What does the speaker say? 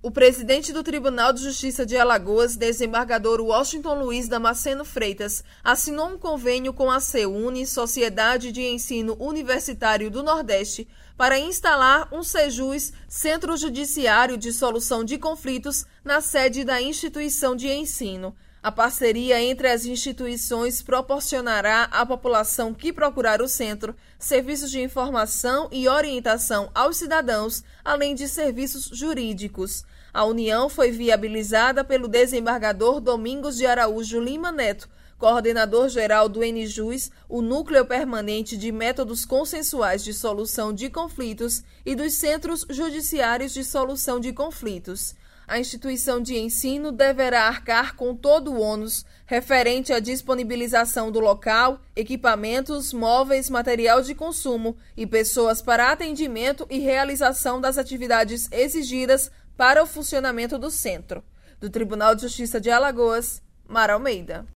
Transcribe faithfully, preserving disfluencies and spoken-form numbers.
O presidente do Tribunal de Justiça de Alagoas, desembargador Washington Luiz Damasceno Freitas, assinou um convênio com a SEUNE, Sociedade de Ensino Universitário do Nordeste, para instalar um SEJUS, Centro Judiciário de Solução de Conflitos, na sede da instituição de ensino. A parceria entre as instituições proporcionará à população que procurar o centro serviços de informação e orientação aos cidadãos, além de serviços jurídicos. A união foi viabilizada pelo desembargador Domingos de Araújo Lima Neto, coordenador-geral do ENJUS, o Núcleo Permanente de Métodos Consensuais de Solução de Conflitos, e dos Centros Judiciários de Solução de Conflitos. A instituição de ensino deverá arcar com todo o ônus referente à disponibilização do local, equipamentos, móveis, material de consumo e pessoas para atendimento e realização das atividades exigidas para o funcionamento do centro. Do Tribunal de Justiça de Alagoas, Mara Almeida.